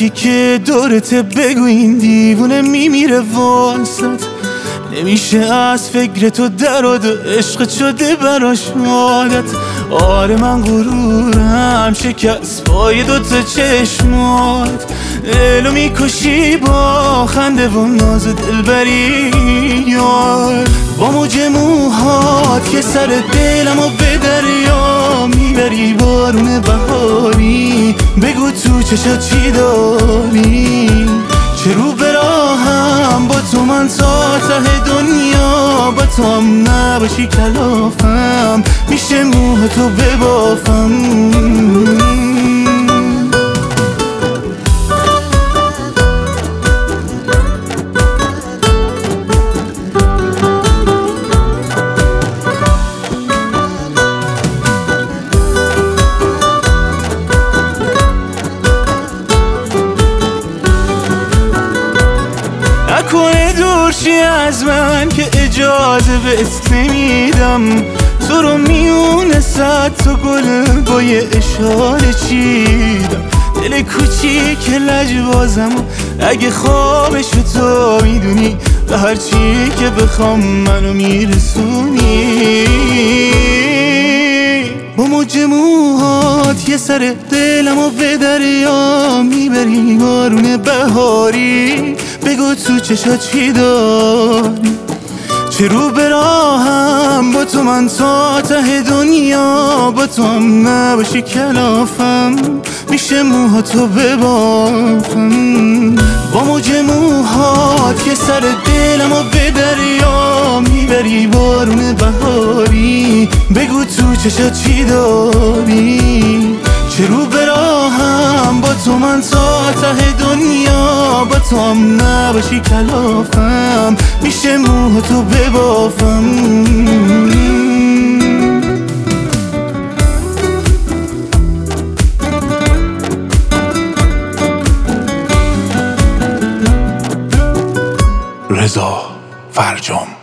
کی که دورته بگو این دیوونه میمیره واسط، نمیشه از فکر تو دراد و عشق شده براش عادت. آره من غرورم شکست پای دوتا چشمات، دلو میکشی با خنده و ناز دلبری یار. با موج موهات که سر دلمو به دریا میبری، بارون بهاری بگو تو چشا چی داری. چه رو براهم با تو من تا ته دنیا، با تو هم نباشی کلافم میشه موه تو ببافم. نکنه دورشی از من که اجازه بهت نمیدم، تو رو میونه صد تا گل با یه اشاره چیدم. دل کوچیک لجبازم اگه خوابشو تو میدونی، به هر چی که بخوام منو میرسونی. با موج موهات یه سر دلمو به دریا میبری، بارون بهاری بگو تو چشا چی داری. چه رو براهم با تو من تا ته دنیا، با تو هم نباشی کلافم میشه موهاتو ببافم. با موج موهات که سر دلمو به دریا میبری، بارون بهاری بگو تو چشا چی داری. چه رو براهم با تو من تا ته دنیا، با تو هم نباشی کلافم میشه موهاتو ببافم. رضا فرجام.